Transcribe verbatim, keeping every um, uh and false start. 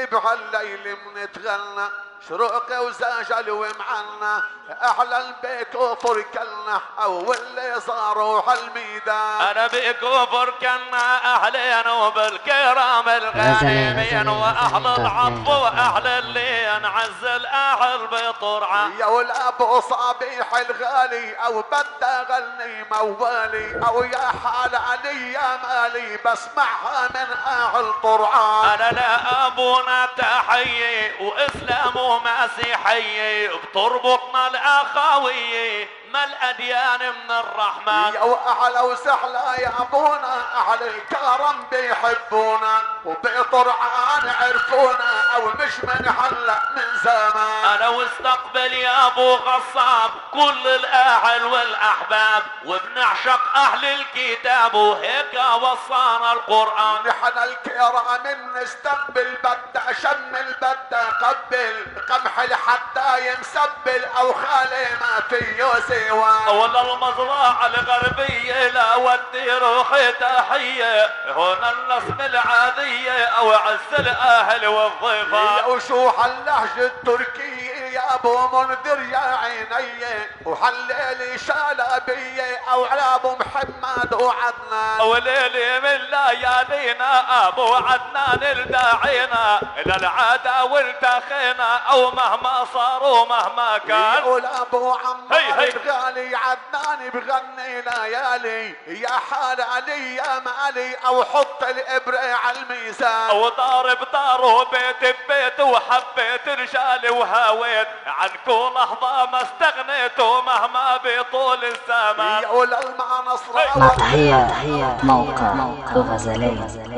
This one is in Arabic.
بهالليل منتغنى شروقي وزاجل ومعنا احلى البيك وفركلنا اول اللي صاروا هالميدان. انا بيك وفركلنا اهلين وبالكرام الغانمين واحلى العطف واحلى اللي انعز الاهل بطرعه. يا والابو صبيح الغالي او بدي غني موالي او يا حال علي يا مالي بسمعها من اهل طرعان. انا لا ابونا تحيي واسلام ومسيحيه بتربطنا الاخويه ما الاديان من الرحمن. يا واحلى وسهلا يا ابونا اهل الكرم بيحبونا وبطرعان عرفونا او مش من هلا من زمان. انا واستقبل يا ابو غصاب كل الاهل والاحباب وبنعشق اهل الكتاب وهيك وصانا القران. نحن الكرام نستقبل بدأ شمل بدأ قبل قمح حتى يمسبل او خالي ما فيه سوى. ولا المزرعة الغربية لا ودي روحي تحية هنا النسم العادية او عز الاهل والضيفان. وشو هاللهجة التركية يا ابو منذر يا عيني وحليلي شلبية او على ابو محمد وعدنان. وليلي من ليالينا ابو عدنان الداعينا الى العادة والتخينا او مهما صار ومهما كان. يقول ابو عمار الغالي عدنان بغني ليالي يا حال علي يا مالي او حط الابره على الميزان. وضارب دار وبيت ببيت وحبيت رجالي وهاويت عنكم لحظه ما استغنيت ومهما بطول الزمان. يقول المعنى صراحه تحيه تحيه موقع الغزالية.